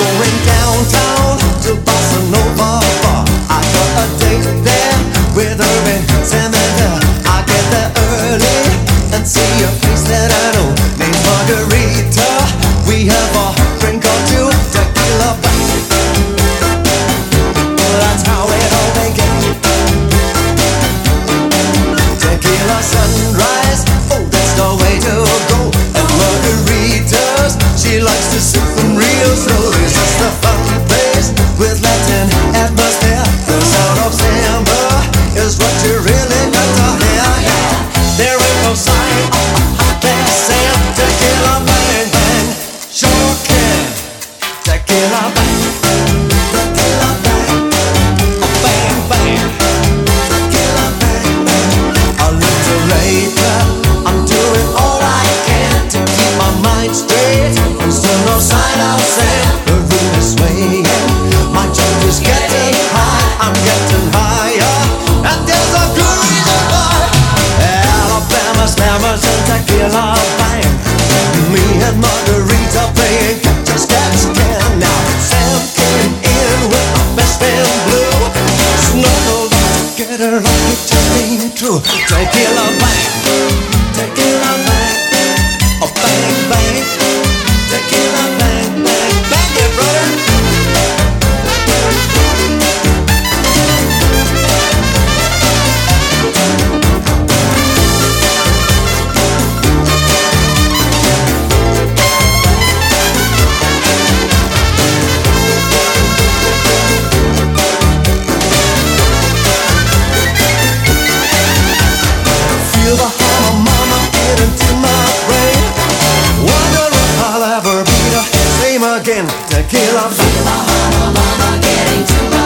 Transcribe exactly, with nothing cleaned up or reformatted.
going downtown to Bossa Nova Bar. I got a date there with her in Samantha. I get there early and see a place that I know named Margarita. We have a drink or two, tequila back. That's how it all began. Tequila sunrise, oh that's the way to go. And margaritas, she likes to sip them real slow. It's just a fun place with Latin atmosphere. The sound of samba is what you really got to hear. Yeah. There ain't no sign they're saying tequila bang bang. Sure can. Tequila bang. Tequila bang. Bang bang. Tequila bang bang. A little later, I'm doing all I can to keep my mind straight. Still no sign of sand. The room is swaying. My jump is getting high. I'm getting higher. And there's a good reason why. Alabama slammers and tequila bang. Me and Margarita playing catch catch can. Now Sam came in with my best friend Blue. Snuggled up together like it just ain't true. Tequila bang, tequila bang, oh bang bang, tequila bang bang, bang it brother. Feel the hum of mama get into my brain. Wonder if I'll ever be the same again. Tequila. Feel the hum of mama getting to my